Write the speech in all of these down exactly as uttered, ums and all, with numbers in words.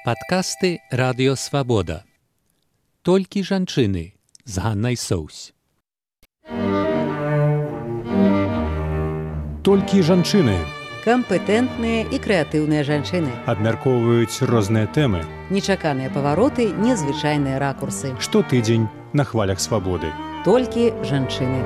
Падкасты Радыё Свабода. Толькі жанчыны з Ганнай Соўсь. Толькі жанчыны. Кампетэнтныя і крэатыўныя жанчыны. Абмяркоўваюць розныя тэмы. Нечаканыя павароты, незвычайныя ракурсы. Штотыдзень на хвалях свабоды. Толькі жанчыны.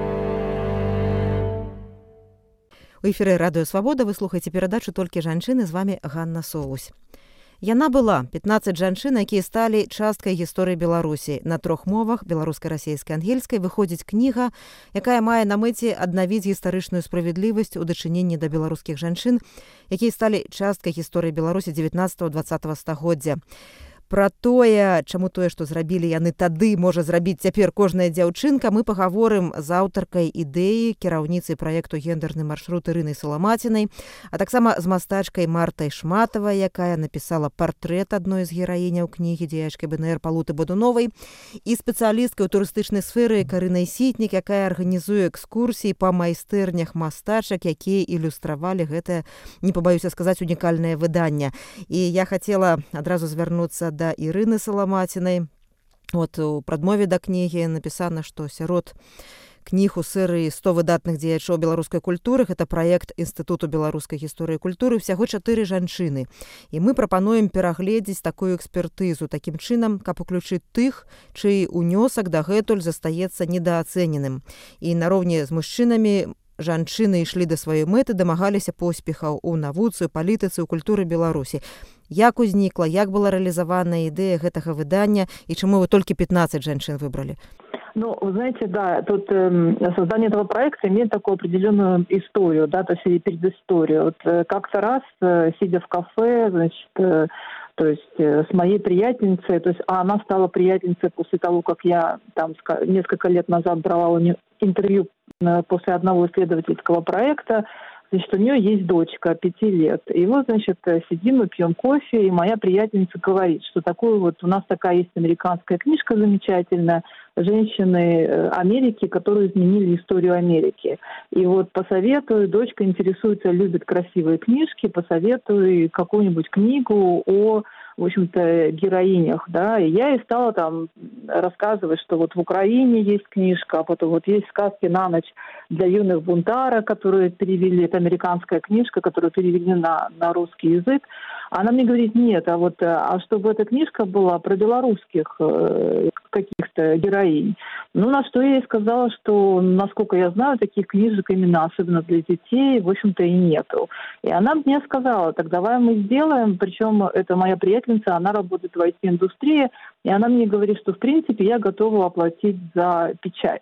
У эфіры Радыё Свабода вы слухаеце перадачу «Толькі жанчыны», з вами Ганна Соўсь. Яна была пятнаццаць жанчын, якія сталі часткай гісторыі Беларусі. На трох мовах, беларускай, расейскай, ангельскай, выходзіць кніга, якая мае на мэце аднавіць гістарычную справядлівасць у дачыненні да беларускіх жанчын, якія сталі часткай гісторыі Беларусі дзевятнаццатага-дваццатага стагоддзя. Пра тое, чаму тое, што зрабілі яны тады, можа зрабіць цяпер кожная дзяўчынка, мы пагаворым з аўтаркай ідэі, кіраўніцай праекту «Гендерны маршрут» Ірынай Саламацінай, а таксама з мастачкай Мартай Шматавай, якая напісала партрэт адной з гераіняў кнігі, дзеячкай БНР Палуты Бодуновай, і спецыялісткай у турыстычнай сферы Карынай Сітнік, якая арганізуе экскурсіі па майстэрнях мастачак, якія ілюстравалі гэтае, не пабаюся сказаць, унікальнае выданне. І я хацела адразу звярнуцца да да Ірыны Саламацінай. Вот у прадмове да кнігі напісана, што сярод кніг у серыі сто выдатных дзеячоў беларускай культуры гэта праект Інстытуту беларускай гісторыі і культуры ўсяго чатыры жанчыны. І мы прапануем перагледзець такую экспертызу такім чынам, каб уключыць тых, чый унёсак дагэтуль застаецца недаацэненым. І нароўні з мужчынамі жанчыны ішлі да сваёй мэты, дамагаліся поспехаў у навуцы, палітыцы, у культуры Беларусі. Як узнікла, як была рэалізавана ідэя гэтага выдання і чаму вы толькі пятнаццаць жанчын выбрали? Ну, вы знаете, да, тут э, создание этого проекта имеет такую определенную историю, да, то есть предысторию. Вот э, как-то раз, э, сидя в кафе, значит, э, то есть э, с моей приятельницей, то есть а она стала приятельницей после того, как я там несколько лет назад брала у нее интервью э, после одного исследовательского проекта. Значит, у нее есть дочка пяти лет. И вот, значит, сидим, мы пьем кофе, и моя приятельница говорит, что такое вот у нас такая есть американская книжка замечательная, «Женщины Америки, которые изменили историю Америки». И вот посоветую, дочка интересуется, любит красивые книжки, посоветую какую-нибудь книгу о, в общем-то, героинях, да, и я ей стала там рассказывать, что вот в Украине есть книжка, а потом вот есть «Сказки на ночь» для юных бунтара, которые перевели, это американская книжка, которую перевели на, на русский язык. Она мне говорит, нет, а вот, а чтобы эта книжка была про белорусских э, каких-то героинь. Ну, на что я ей сказала, что, насколько я знаю, таких книжек именно, особенно для детей, в общем-то, и нету. И она мне сказала, так давай мы сделаем, причем это моя приятельница, она работает в ай ти-индустрии, и она мне говорит, что, в принципе, я готова оплатить за печать.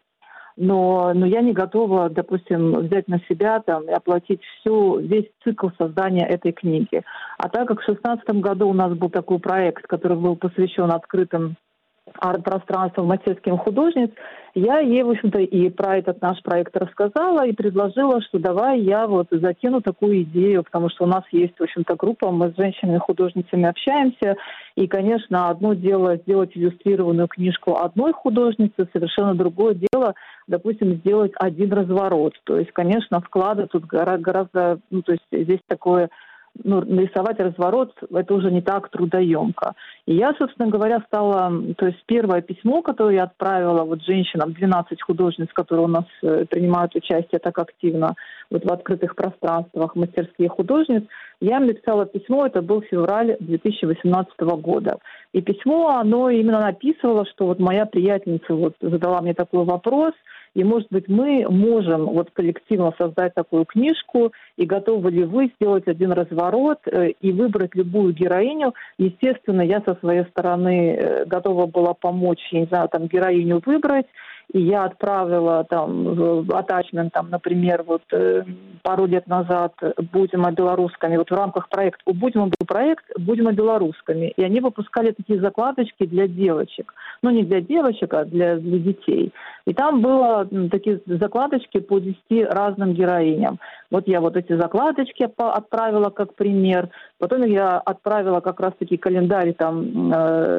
Но, но я не готова, допустим, взять на себя там, и оплатить всю, весь цикл создания этой книги. А так как в две тысячи шестнадцатом году у нас был такой проект, который был посвящен открытым арт-пространствам мастерским художниц, я ей, в общем-то, и про этот наш проект рассказала и предложила, что давай я вот закину такую идею, потому что у нас есть, в общем-то, группа, мы с женщинами-художницами общаемся, и, конечно, одно дело сделать иллюстрированную книжку одной художницы, совершенно другое дело, допустим, сделать один разворот. То есть, конечно, вклады тут гораздо, ну, то есть здесь такое, ну, нарисовать разворот, это уже не так трудоемко. И я, собственно говоря, стала, то есть первое письмо, которое я отправила вот женщинам, двенадцать художниц, которые у нас э, принимают участие так активно вот в открытых пространствах, мастерских художниц, я им написала письмо, это был февраль две тысячи восемнадцатого года. И письмо, оно именно написывало, что вот моя приятельница вот задала мне такой вопрос, и, может быть, мы можем вот коллективно создать такую книжку, и готовы ли вы сделать один разворот э, и выбрать любую героиню. Естественно, я со своей стороны э, готова была помочь, я не знаю, там, героиню выбрать. И я отправила там атачмент, там, например, вот э, пару лет назад «Будем о белоруссками», вот в рамках проекта у «Будем» был проект «Будем о белоруссками», и они выпускали такие закладочки для девочек, ну не для девочек, а для, для детей. И там было ну, такие закладочки по десяти разным героиням. Вот я вот эти закладочки отправила как пример. Потом я отправила как раз-таки календарь там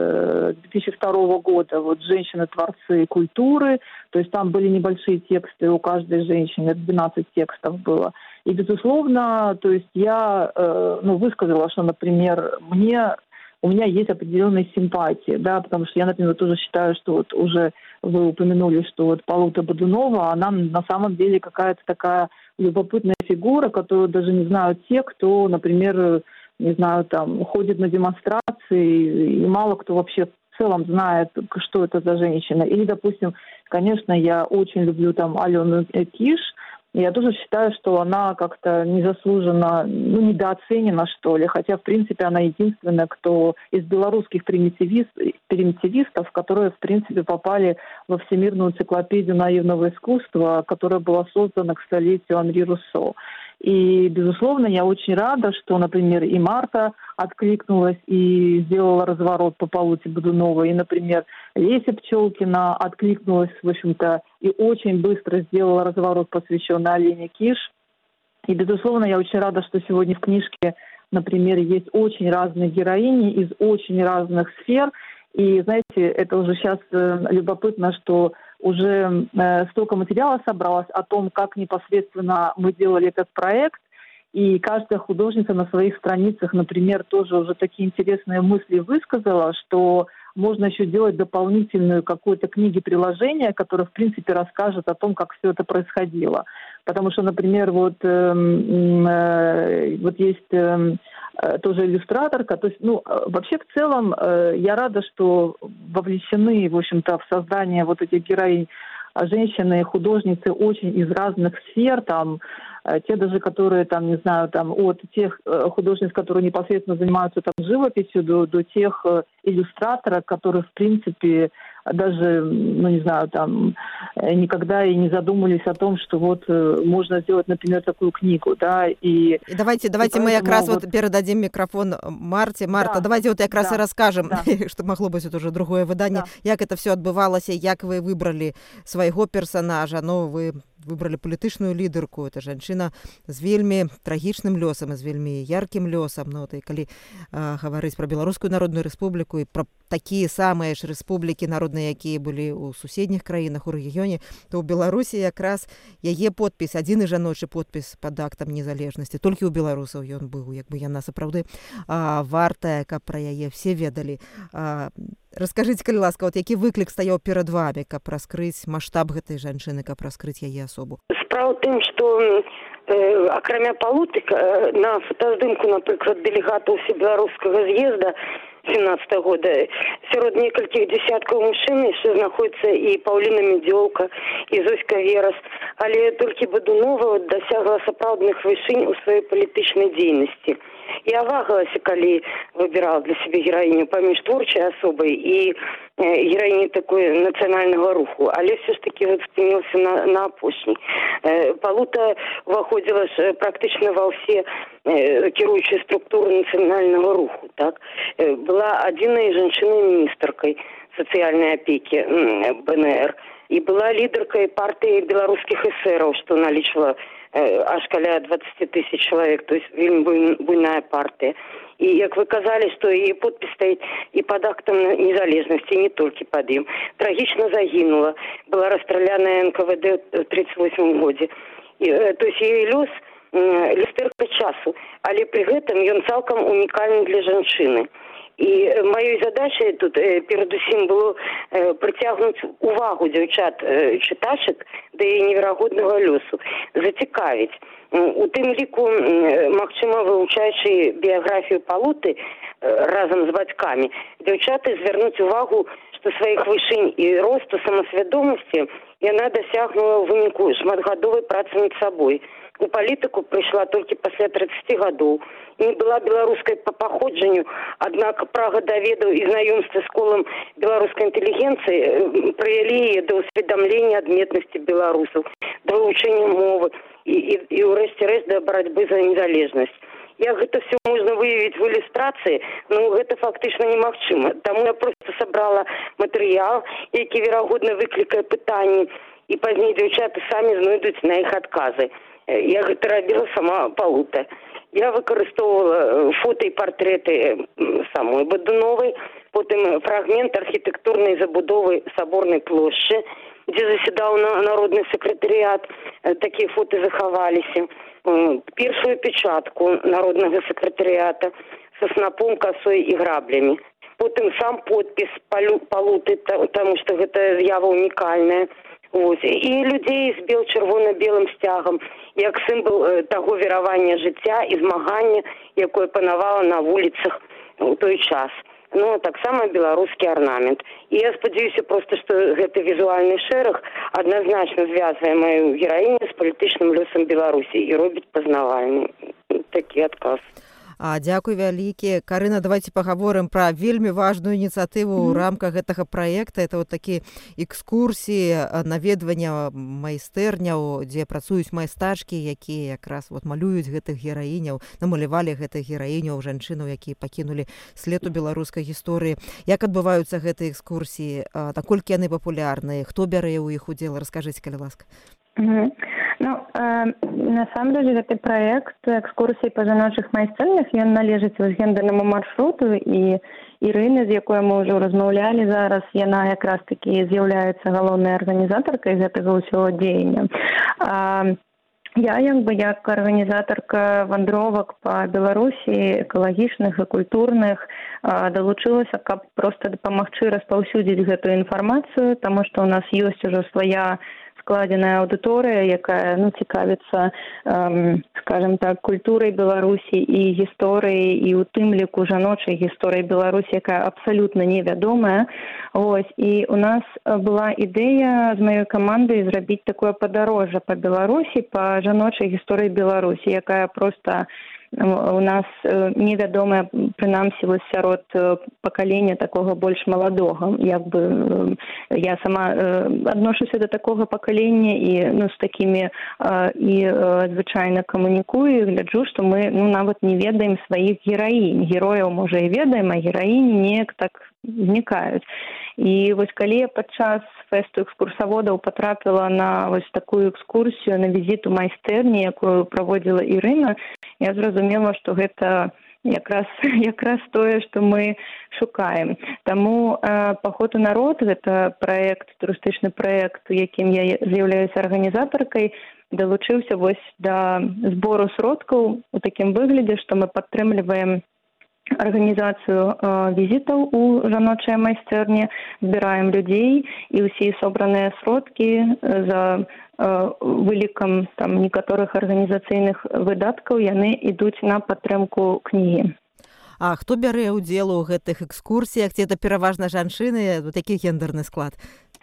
э, две тысячи второго года, вот «Женщины-творцы культуры». То есть там были небольшие тексты у каждой женщины, двенадцать текстов было. И, безусловно, то есть я э, ну, высказала, что, например, мне у меня есть определенные симпатии, да, потому что я, например, тоже считаю, что вот уже вы упомянули, что вот Палута Бодунова, она на самом деле какая-то такая любопытная фигура, которую даже не знают те, кто, например, не знаю, там, ходит на демонстрации, и мало кто вообще в целом знает, что это за женщина. Или, допустим, конечно, я очень люблю там Алену Киш. Я тоже считаю, что она как-то незаслуженно, ну, недооценена, что ли. Хотя, в принципе, она единственная, кто из белорусских примитивист, примитивистов, которые, в принципе, попали во Всемирную энциклопедию наивного искусства, которая была создана к столетию Анри Руссо. И, безусловно, я очень рада, что, например, и Марта откликнулась и сделала разворот по Палуте Бодуновой, и, например, Леся Пчелкина откликнулась, в общем-то, и очень быстро сделала разворот, посвященный Алене Киш. И, безусловно, я очень рада, что сегодня в книжке, например, есть очень разные героини из очень разных сфер. И, знаете, это уже сейчас э, любопытно, что уже э, столько материала собралось о том, как непосредственно мы делали этот проект. И каждая художница на своих страницах, например, тоже уже такие интересные мысли высказала, что можно еще делать дополнительную какую-то книги-приложение, которое, в принципе, расскажет о том, как все это происходило. Потому что, например, вот, э, э, вот есть э, тоже иллюстраторка. То есть, ну, вообще, в целом, э, я рада, что вовлечены, в общем-то, в создание вот этих героинь женщины, художницы очень из разных сфер, там, те даже, которые, там, не знаю, там, от тех художниц, которые непосредственно занимаются там живописью, до, до тех иллюстраторов, которые, в принципе, даже, ну, не знаю, там, никогда и не задумывались о том, что вот можно сделать, например, такую книгу, да, и... И давайте, давайте и мы как раз вот... вот передадим микрофон Марте. Марта, да, давайте вот як раз да, і раскажем, да. чтобы могло быть вот уже другое выданне, да. як это все адбывалася, як вы выбрали свайго персонажа. Ну, вы выбрали палітычную лідарку, это жанчына з вельмі трагічным лёсам і з вельмі яркім лёсам. Ну, вот, і калі а, гаварыць пра Беларускую народную рэспубліку і пра такія самыя ж рэспублікі народныя, якія былі ў суседніх краінах у рэгіёне, то ў Беларусі якраз яе подпіс, адзіны жаночы подпіс пад актам незалежнасці, толькі ў беларусаў ён быў, як бы яна сапраўды а, вартая, каб пра яе все ведалі. А, Раскажыце, калі ласка, вот які выклік стаяў перад вами, каб раскрыць маштаб гэтай жанчыны, каб раскрыць яе асобу? Справа ў тым, што э, акрамя Палуты э, на фотаздымку, напрыклад, дэлегатаў Усебеларускага з'езда семнадцатого года сярод некалькіх дзесяткаў мужчын яшчэ знаходзіцца і Паўліна Медзёлка, і Зоська Верас, але толькі Бодунова дасягла сапраўдных вышынь у сваёй палітычнай дзейнасці. Я вагалася, калі выбірала для сябе гераіню паміж творчай асобай і гераіней такой нацыянальнага руху, але все ж таки вот спынілася на, на апошняй. Палута уваходзіла ж практычна ва ўсе кіруючыя структуры нацыянальнага руху. Так? Была адзінай жанчынай-міністркай сацыяльнай апекі бэ эн эр і была лідаркай партыі беларускіх эсэраў, што налічвала аж каля двадцать тысяч человек, то есть вельмі буйная партия. И, як вы казали, что и подпись стоит и под актом незалежности, не только под им. Трагично загинула, была расстреляна эн ка вэ дэ в тридцать восьмом году. И, то есть ее лёс люстэрка часу, але при гэтым ён цалкам унікальны для жанчыны. І маёй задачай тут э, перадусім было э, прыцягнуць увагу дзяўчат э, чытачак да яе неверагоднага лёсу, зацікавіць. У тым ліку, э, магчыма, вывучаючы біяграфію Палуты э, разам з бацькамі, дзяўчаты звярнуць увагу, што сваіх вышынь і росту самасвядомасці яна дасягнула ў выніку шматгадовай працы над сабой. У палітыку прыйшла толькі пасля тридцати гадоў. Не была беларускай па паходжанню, аднак прага да ведаў і знаёмства з колам беларускай інтэлігенцыі прывялі яе да ўсведамлення адметнасці беларусаў, да вывучэння мовы і, і, і ўрэшце рэшт да барацьбы за незалежнасць. Як гэта все можна выявіць в ілюстрацыі, ну гэта фактычна немагчыма. Таму я проста сабрала матэрыял, які верагодна выклікае пытанні, і пазней дзяўчаты самі знойдуць на іх адказы. Я гэта рабіла сама Палута. Я выкарыстоўвала фота і партрэты самой Бодуновай, потым фрагмент архітэктурнай забудовы Саборнай плошчы, дзе засядаў народны сакратарыят, такія фоты захаваліся. Першую печатку народнага сакратарыята, со снопом, косой и граблями. Потым сам подпіс палуты, таму што гэта з'ява унікальная. Вось. І людзей з бел-чырвона-белым сцягам, як сімвал таго веравання жыцця і змагання, якое панавала на вуліцах у той час. Ну, таксама беларускі арнамент. І я спадзяюся проста, што гэты візуальны шэраг адназначна звязвае маю гераіню з палітычным лёсам Беларусі і робіць пазнавальны такі адказ. А дзякуй вялікі. Карына, давайте пагаворым пра вельмі важную ініцыятыву ў рамках гэтага праекта. Это вот такі экскурсіі, наведвання майстэрняў, дзе працуюць майстачкі, якія якраз вот малююць гэтых гераіняў, намалявалі гэтых гераіняў, жанчынаў, якія пакінулі след у беларускай гісторыі. Як адбываюцца гэтыя экскурсіі? Наколькі яны папулярныя? Хто бярэ ў іх удзел? Раскажыце, калі ласка. Mm-hmm. Ну, э, насамрэч, гэты праект экскурсій па жаночых майстэрнях, ён належыць вось гендернаму маршруту, і Ірына, з якой мы ўжо размаўлялі зараз, яна якраз такі з'яўляецца галоўнай арганізатаркай гэтага ўсяго дзеяння. А, я, як бы, як арганізатарка вандровак па Беларусі, экалагічных і культурных, далучылася, каб проста дапамагчы распаўсюдзіць гэтую інфармацыю, таму што ў нас ёсць ужо свая складзеная аўдыторыя, якая, ну, цікавіцца, эм, скажем так, культурай Беларусі і гісторыяй, і ў тым ліку жаночай гісторыяй Беларусі, якая абсалютна невядомая. Ось, і у нас была ідэя з маёй камандай зрабіць такое падарожжа па Беларусі, па жаночай гісторыі Беларусі, якая проста у нас невядомая, прынамсі, вось сярод пакалення такога больш маладога. Як бы я сама адношуся да такога пакалення і, ну, з такімі і звычайна камунікую, і гляджу, што мы, ну, нават не ведаем сваіх гераінь. Герояў, можа, і ведаем, а гераіні неяк так знікаюць. І вось калі я падчас фэсту экскурсаводаў патрапіла на вось такую экскурсію, на візіт у майстэрні, якую праводзіла Ірына, я зразумела, што гэта якраз, якраз тое, што мы шукаем. Таму э, «Паход у народ» — гэта праект, турыстычны праект, якім я з'яўляюся арганізатаркай, далучыўся вось да збору сродкаў у такім выглядзе, што мы падтрымліваем арганізацыю э, візітаў у жаночыя майстэрні, збіраем людзей, і ўсе собраныя сродкі за э, вылікам там некаторых арганізацыйных выдаткаў яны ідуць на падтрымку кнігі. А хто бярэ ўдзел у гэтых экскурсіях? Ці это пераважна жанчыны? Вот які гендерны склад?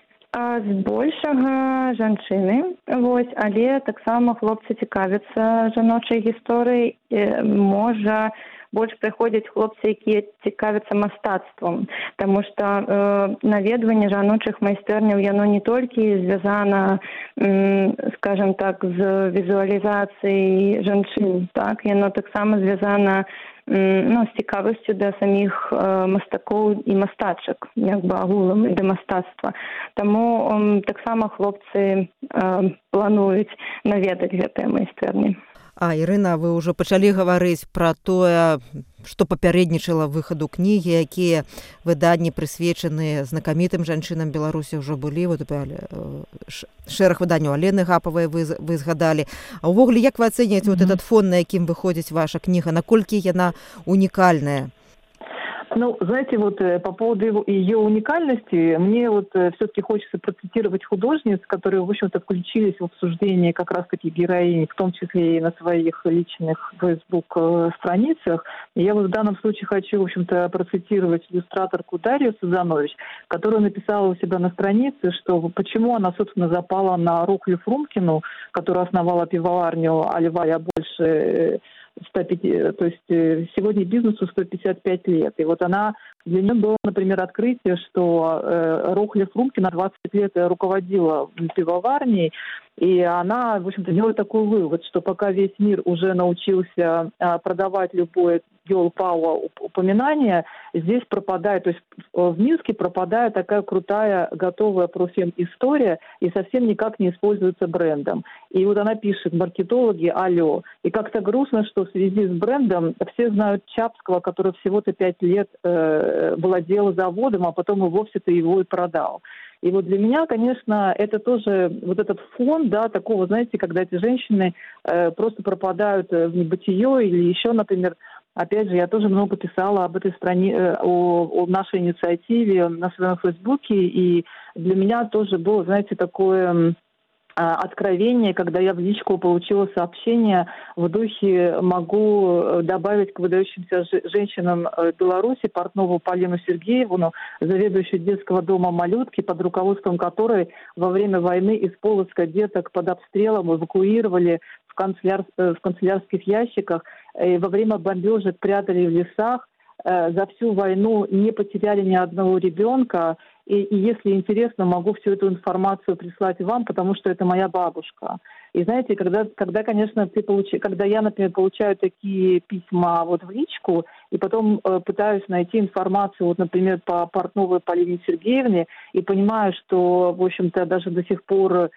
А збольшага жанчыны, вось, але таксама хлопцы цікавяцца жаночай гісторыяй. Э, можа, больш прыходзяць хлопцы, якія цікавяцца мастацтвам, таму што э, наведванне жаночых майстэрняў, яно не толькі звязана, м, скажем так, з візуалізацыяй жанчын, так, яно таксама звязана, м, ну, з цікавасцю да саміх э, мастакоў і мастачак, як бы агулам, і да мастацтва. Таму э, таксама хлопцы э, плануюць наведаць гэтыя майстэрні. А, Ірына, вы ўжо пачалі гаварыць пра тое, што папярэднічала выхаду кнігі, якія выданні прысвечаныя знакамітым жанчынам Беларусі ўжо былі. Вот, шэраг выданняў Алены Гапавай вы, вы згадалі. А ўвогуле, як вы ацэняеце mm-hmm. вот этот фон, на якім выходзіць ваша кніга? Наколькі яна унікальная? Ну, знаете, вот по поводу его, ее уникальности, мне вот все-таки хочется процитировать художниц, которые, в общем-то, включились в обсуждение как раз-таки героинь, в том числе и на своих личных фейсбук-страницах. И я вот в данном случае хочу, в общем-то, процитировать иллюстраторку Дарью Сазанович, которая написала у себя на странице, что почему она, собственно, запала на Рухлю Фрумкину, которая основала пивоварню «Альва, я больше...» сто пятьдесят, то есть сегодня бизнесу сто пятьдесят пять лет. И вот она, для нее было, например, открытие, что э, Рухля Фрумкина двадцать лет руководила пивоварней, и она, в общем-то, делает такой вывод, что пока весь мир уже научился э, продавать любое girl power упоминание, здесь пропадает, то есть в Минске пропадает такая крутая, готовая профем история и совсем никак не используется брендом. И вот она пишет: маркетологи, алло. И как-то грустно, что в связи с брендом все знают Чапского, который всего-то пять лет э, владел заводом, а потом и вовсе-то его и продал. И вот для меня, конечно, это тоже вот этот фон, да, такого, знаете, когда эти женщины э, просто пропадают в небытие или еще, например, опять же, я тоже много писала об этой стране, о, о нашей инициативе на своем Фейсбуке, и для меня тоже было, знаете, такое откровение, когда я в личку получила сообщение в духе: могу добавить к выдающимся женщинам Беларуси Портнову Полину Сергеевну, заведующую детского дома «Малютки», под руководством которой во время войны из Полоцка деток под обстрелом эвакуировали в, канцеляр... в канцелярских ящиках, и во время бомбежек прятали в лесах, за всю войну не потеряли ни одного ребенка. И, и если интересно, могу всю эту информацию прислать вам, потому что это моя бабушка. И знаете, когда, когда конечно, ты получ... когда я, например, получаю такие письма вот в личку, и потом э, пытаюсь найти информацию, вот, например, по Портновой Полине Сергеевне, и понимаю, что, в общем-то, даже до сих пор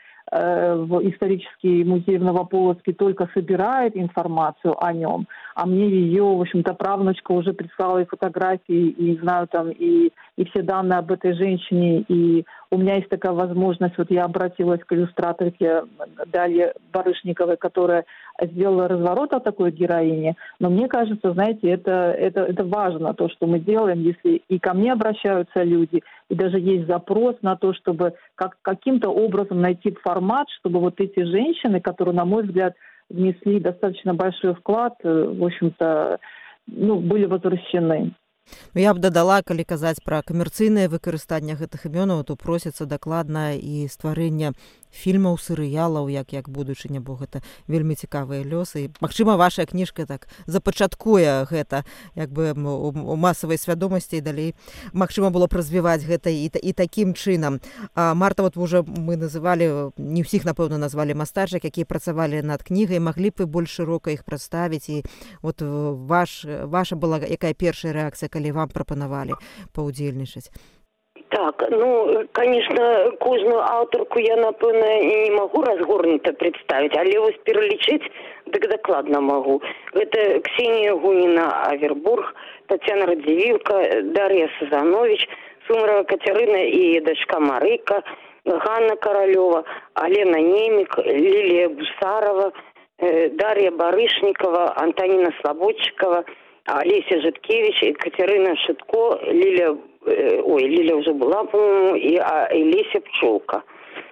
в исторический музей в Новополоцке только собирает информацию о нем, а мне ее, в общем-то, правнучка уже прислала и фотографии, и, не знаю, там, и, и все данные об этой женщине, и у меня есть такая возможность, вот я обратилась к иллюстраторке Дарье Барышниковой, которая сделала разворот о такой героине, но мне кажется, знаете, это, это, это важно, то, что мы делаем, если и ко мне обращаются люди, и даже есть запрос на то, чтобы как, каким-то образом найти формат, чтобы вот эти женщины, которые, на мой взгляд, внесли достаточно большой вклад, в общем-то, ну, были возвращены. Я б дадала, калі казаць пра камерцыйнае выкарыстанне гэтых імёнаў, то просіцца дакладна і стварэнне фільмаў, серыялаў, як як будучыня, бо гэта вельмі цікавыя лёсы. Магчыма, ваша кніжка так запачаткуе гэта як бы у масавай свядомасці, і далей магчыма было б развіваць гэта і, і такім чынам. А, Марта, вот уже мы называлі, не ўсіх, напэўна, назвалі мастачак, якія працавалі над кнігай, маглі б вы больш шырока іх прадставіць, і вот ваш, ваша была якая першая рэакцыя, калі вам прапанавалі паўдзельнічаць? Так, ну, конечно, кожную аўтарку я, напэўна, не могу разгорнута представить, але вось пералічыць дык дакладна могу. Это Ксения Гунина Авербург, Татьяна Радзивилка, Дарья Сазанович, Сумарова Катерина и дочка Марыка, Ганна Королева, Алена Немик, Лилия Бусарова, Дарья Барышникова, Антонина Слободчикова, Олеся Житкевич, Екатерина Шитко, Лилия, ой, Лилия уже была, по-моему, и а, Леся Пчелка.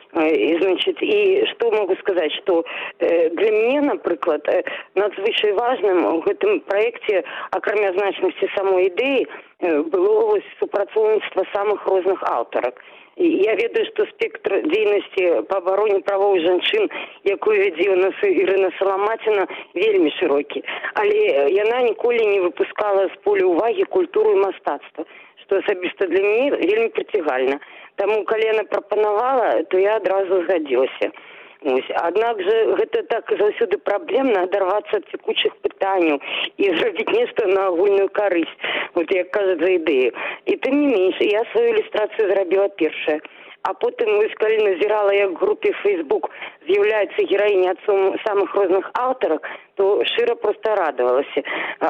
И, значит, и что могу сказать, что э, для меня, например, э, надзвычай важным в этом проекте, акрамя значности самой идеи, э, было супрацоўніцтва самых розных аўтарак. Я ведаю, што спектр дзейнасці па абароне правоў жанчын, якую вядзе у нас Ірына Саламаціна, вельмі шырокі. Але яна ніколі не выпускала з поля ўвагі культуру і мастацтва, што асабіста для мяне вельмі прыцягальна. Таму, калі яна прапанавала, то я адразу згадзілася. Аднак жа гэта так заўсёды праблемна адарвацца ад цякучых пытанняў і зрабіць нешта на агульную карысць, вот як кажуць, за ідэю. І тым не менш, я сваю ілюстрацыю зрабіла першая. А потым, калі назірала, як в групе Facebook з'яўляецца гераіня ад самых розных аўтарак, то шчыра проста радавалася.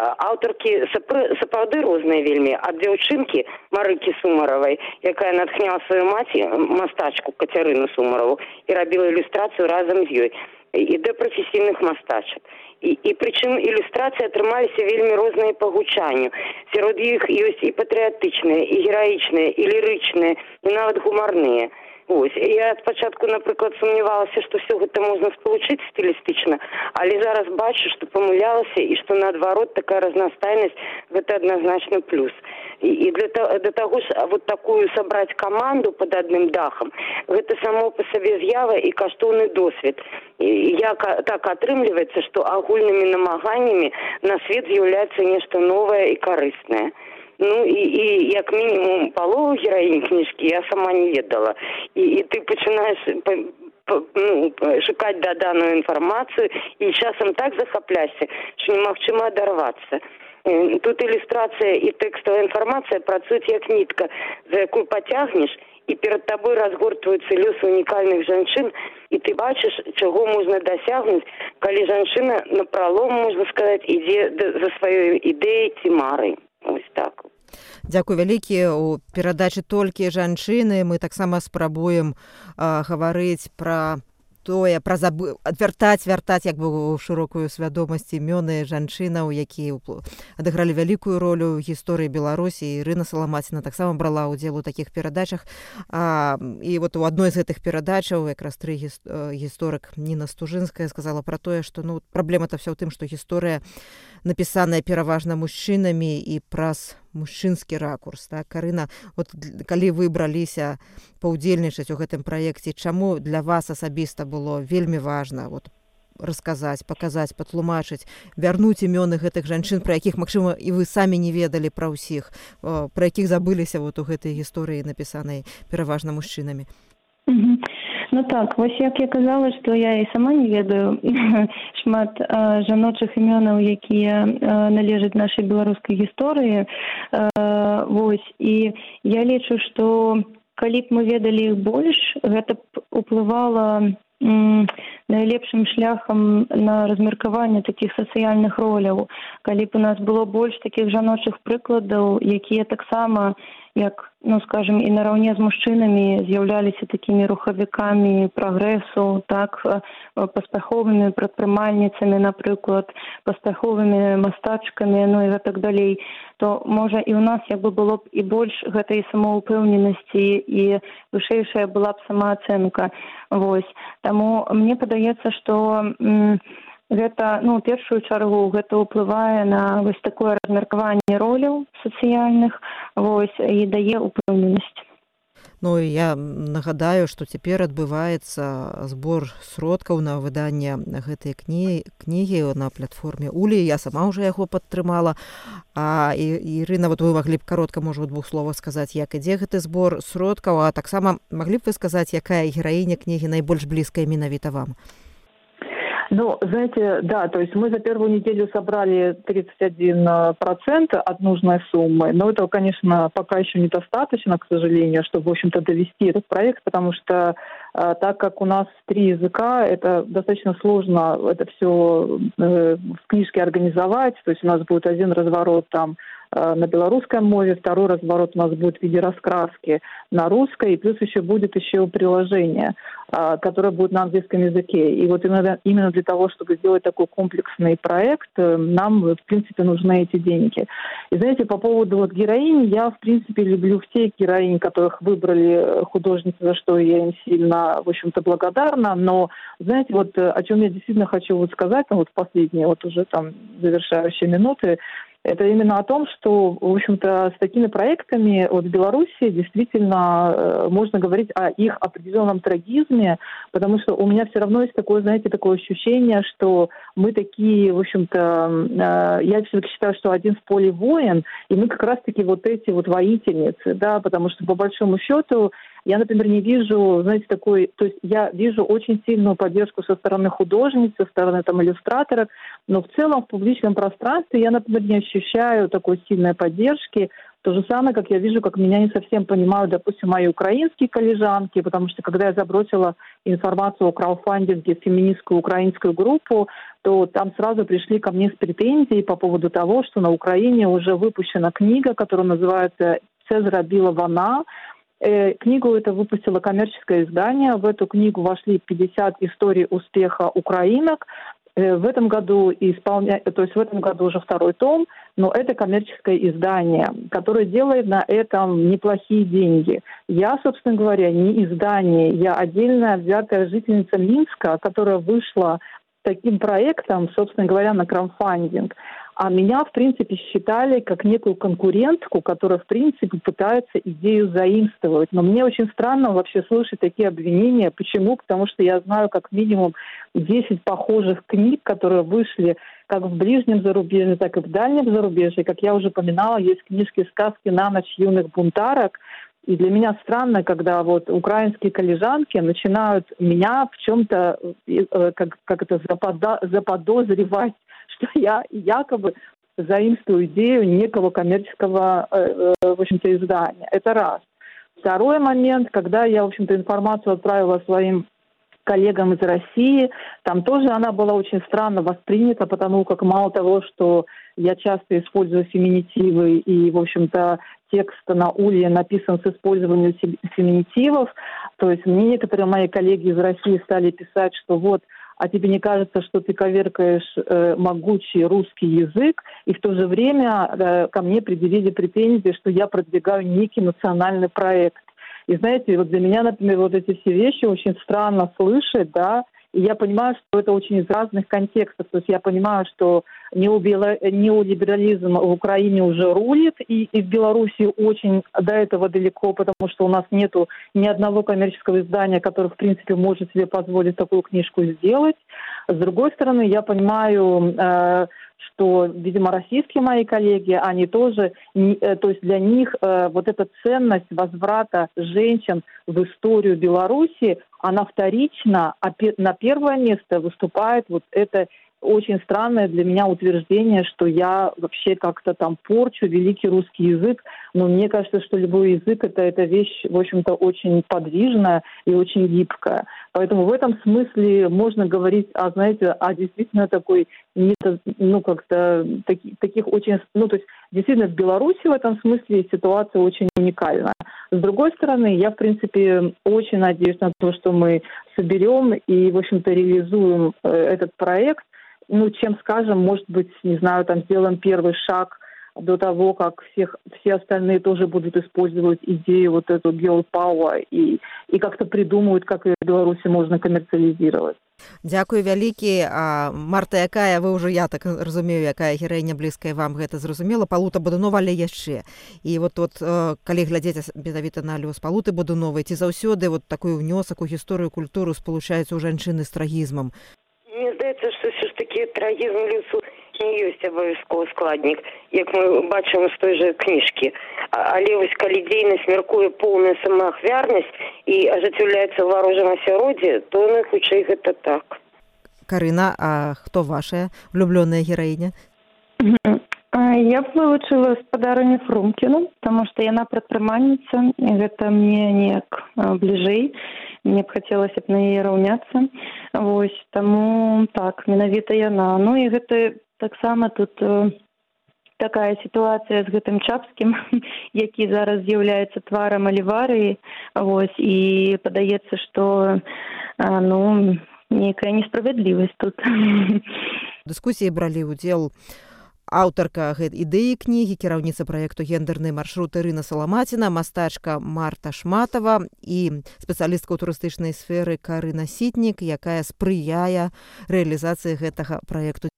Аўтаркі сапраўды розныя вельмі. Ад дзяўчынкі Марыкі Сумаровай, якая натхняла сваю маці, мастачку Кацярыну Сумарову, і рабіла ілюстрацыю разам з ёй, і да прафесійных мастачак. І, і прычым ілюстрацыі атрымаліся вельмі розныя па гучанню. Сярод іх ёсць і патрыятычныя, і гераічныя, і лірычныя, і нават гумарныя. Ось. Я спачатку, напрыклад, сумнявалася, што все гэта можна спалучыць стылістычна, але зараз бачу, што памылялася і што наадварот такая разнастайнасць гэта адназначна плюс. І, і для, для таго ж вот такую сабраць каманду пад адным дахам, гэта само па сабе з'ява і каштоўны досвед. І як так атрымліваецца, што агульнымі намаганнямі на свет з'яўляецца нешта новае і карыснае. Ну і, і як мінімум палову гераінь кніжкі я сама не ведала. І, і ты пачынаеш па, па, ну, шукаць даданую інфармацыю і часам так захапляешся, што немагчыма адарвацца. Тут ілюстрацыя і тэкставая інфармацыя працуюць як нітка, за якую пацягнеш, і перад табой разгортваюцца лёсы унікальных жанчын, і ты бачыш, чаго можна дасягнуць, калі жанчына напралом, можна сказаць, ідзе за сваёй ідэяй ці марай. Ось так. Дзякуй вялікі. У перадачы «Толькі жанчыны» мы таксама спрабуем а, гаварыць пра тое пра забы... адвяртаць вяртаць як бы ў шырокую свядомасць імёны жанчынаў, якія адыгралі вялікую ролю ў гісторыі Беларусі. Ірына Саламаціна таксама брала ўдзел у такіх перадачах. А, і вот у адной з гэтых перадачаў якраз тры гіс... гісторык Ніна Стужынская сказала пра тое, што ну праблема-то ўся ў тым, што гісторыя напісаная пераважна мужчынамі і праз мужчынскі ракурс. Так? Карына, вот калі вы браліся паўдзельнічаць у гэтым праекце, чаму для вас асабіста было вельмі важна вот, расказаць, паказаць, патлумачыць, вярнуць імёны гэтых жанчын, пра якіх, магчыма, і вы самі не ведалі пра ўсіх, пра якіх забыліся вот у гэтай гісторыі, напісанай пераважна мужчынамі? Mm-hmm. Ну так, вось як я казала, што я і сама не ведаю шмат э, жаночых імёнаў, якія э, належаць нашай беларускай гісторыі. Э, вось, і я лічу, што калі б мы ведалі іх больш, гэта б уплывала м, найлепшым шляхам на размеркаванне такіх сацыяльных роляў. Калі б у нас было больш такіх жаночых прыкладаў, якія таксама як, ну, скажем, і нараўне з мужчынамі з'яўляліся такімі рухавікамі прагрэсу, так, паспяховымі прадпрымальніцамі, напрыклад, паспяховымі мастачкамі, ну і гэтак далей, то, можа, і ў нас як бы было б і больш гэтай самаўпэўненасці і вышэйшая была б самаацэнка. Вось. Таму мне падаецца, што м, гэта, ну, у першую чаргу гэта ўплывае на вось такое размеркаванне роляў сацыяльных, вось, і дае ўпэўненасць. Ну, і я нагадаю, што цяпер адбываецца збор сродкаў на выданне гэтай кні... кнігі на платформе Улі. Я сама ўжо яго падтрымала. А і, Ірына, вот вы маглі б каротка, можа, у двух словах сказаць, як ідзе гэты збор сродкаў, а таксама маглі б вы сказаць, якая гераіня кнігі найбольш блізкая менавіта вам? Ну, знаете, да, то есть мы за первую неделю собрали тридцать один процент от нужной суммы, но этого, конечно, пока еще недостаточно, к сожалению, чтобы, в общем-то, довести этот проект, потому что э, так как у нас три языка, это достаточно сложно это все э, в книжке организовать, то есть у нас будет один разворот там на белорусском мове, второй разворот у нас будет в виде раскраски на русской, и плюс еще будет еще приложение, которое будет на английском языке. И вот именно, именно для того, чтобы сделать такой комплексный проект, нам, в принципе, нужны эти деньги. И знаете, по поводу вот героинь, я, в принципе, люблю всех героинь, которых выбрали художницы, за что я им сильно, в общем-то, благодарна. Но, знаете, вот о чем я действительно хочу вот сказать, ну, вот в последние, вот уже там завершающие минуты, это именно о том, что, в общем-то, с такими проектами вот в Беларуси действительно э, можно говорить о их определенном трагизме, потому что у меня все равно есть такое, знаете, такое ощущение, что мы такие, в общем-то, э, я все-таки считаю, что один в поле воин, и мы как раз-таки вот эти вот воительницы, да, потому что по большому счету я, например, не вижу, знаете, такой, то есть я вижу очень сильную поддержку со стороны художниц, со стороны там иллюстраторов, но в целом в публичном пространстве я, например, не ощущаю такой сильной поддержки. То же самое, как я вижу, как меня не совсем понимают, допустим, мои украинские коллежанки, потому что когда я забросила информацию о краудфандинге в феминистскую украинскую группу, то там сразу пришли ко мне с претензией по поводу того, что на Украине уже выпущена книга, которая называется «Це зробила вона». Книгу это выпустило коммерческое издание. В эту книгу вошли пятьдесят историй успеха украинок. В этом году исполня... то есть в этом году уже второй том, но это коммерческое издание, которое делает на этом неплохие деньги. Я, собственно говоря, не издание, я отдельная взятая жительница Минска, которая вышла таким проектом, собственно говоря, на краудфандинг. А меня, в принципе, считали как некую конкурентку, которая, в принципе, пытается идею заимствовать. Но мне очень странно вообще слышать такие обвинения. Почему? Потому что я знаю как минимум десять похожих книг, которые вышли как в ближнем зарубежье, так и в дальнем зарубежье. Как я уже упоминала, есть книжки «Сказки на ночь юных бунтарок». И для меня странно, когда вот украинские коллежанки начинают меня в чем-то, как, как это, заподо- заподозревать, что я якобы заимствую идею некого коммерческого, э, э, в общем-то, издания. Это раз. Второй момент, когда я, в общем-то, информацию отправила своим коллегам из России. Там тоже она была очень странно воспринята, потому как мало того, что я часто использую феминитивы, и, в общем-то, текст на улье написан с использованием феминитивов, то есть мне некоторые мои коллеги из России стали писать, что вот, а тебе не кажется, что ты коверкаешь э, могучий русский язык, и в то же время э, ко мне предъявили претензии, что я продвигаю некий национальный проект. И знаете, вот для меня, например, вот эти все вещи очень странно слышать, да, и я понимаю, что это очень из разных контекстов. То есть я понимаю, что неолиберализм в Украине уже рулит, и, и в Беларуси очень до этого далеко, потому что у нас нету ни одного коммерческого издания, которое, в принципе, может себе позволить такую книжку сделать. С другой стороны, я понимаю, э, что, видимо, российские мои коллеги, они тоже, не, э, то есть для них э, вот эта ценность возврата женщин в историю Беларуси, она вторична, а пе- на первое место выступает вот это очень странное для меня утверждение, что я вообще как-то там порчу великий русский язык. Но мне кажется, что любой язык это, это вещь, в общем-то, очень подвижная и очень гибкая. Поэтому в этом смысле можно говорить о, знаете, о действительно такой, ну, как-то таки, таких очень... Ну, то есть, действительно, в Беларуси в этом смысле ситуация очень уникальная. С другой стороны, я, в принципе, очень надеюсь на то, что мы соберем и, в общем-то, реализуем э, этот проект. Ну, чем, скажем, может быть, не знаю, там сделаем первый шаг до того, как всех, все остальные тоже будут использовать идею вот эту girl power и, и как-то придумают, как ее в Беларуси можно коммерциализировать. Дзякуй вялікі. А Марта, якая вы ўжо, я так разумею, якая гераіня блізкая вам, гэта зразумела, Палута Бодунова, але яшчэ. І вот, вот калі глядзець менавіта на лёс Палуты Бодуновай, ці заўсёды вот такой унёсак у гісторыю культуру спалучаецца ў жанчыны з трагізмам? Мне здаецца, што ўсё ж такі трагізм лесу не ёсць абавязковы складнік, як мы бачым з той жа кніжкі. Але вось калі дзейнасць мяркуе поўная самаахвярнасць і ажыццяўляецца ў варожым асяроддзі, то найхутчэй гэта так. Карына, а хто вашая влюблёная гераіня? Я б вылучыла спадарыню Фрумкіну, таму што яна прадпрымальніца, і гэта мне неяк бліжэй. Мне б хацелася б на яе раўняцца. Вось, таму так, менавіта яна. Ну і гэта таксама тут э, такая сітуацыя з гэтым Чапскім, які зараз з'яўляецца тварам Аліварыі. Вось, і падаецца, што э, ну, нейкая несправядлівасць тут. Дыскусіі бралі ўдзел аўтарка ідэі кнігі, кіраўніца праекту «Гендерныя маршруты» Ірына Саламаціна, мастачка Марта Шматова і спецыялістка ў турыстычнай сферы Карына Сітнік, якая спрыяе рэалізацыі гэтага праекту.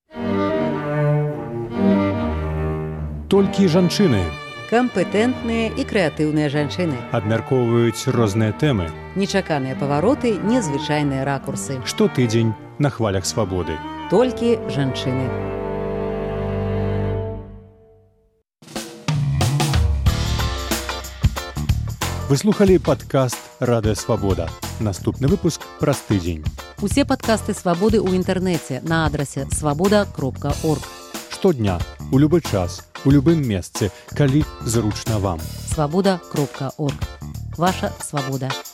Толькі жанчыны Кампетэнтныя і крэатыўныя жанчыны. абмяркоўваюць розныя тэмы. Нечаканыя павароты, незвычайныя ракурсы. Штотыдзень на хвалях свабоды. Толькі жанчыны. Вы слухали падкаст «Радыё Свабода». Наступны выпуск праз тыдзень. Усе падкасты «Свабоды» ў інтэрнэце на адрасе свабода кропка орг. Штодня, у любы час, у любым месцы, калі зручна вам. свабода кропка орг. Ваша свабода.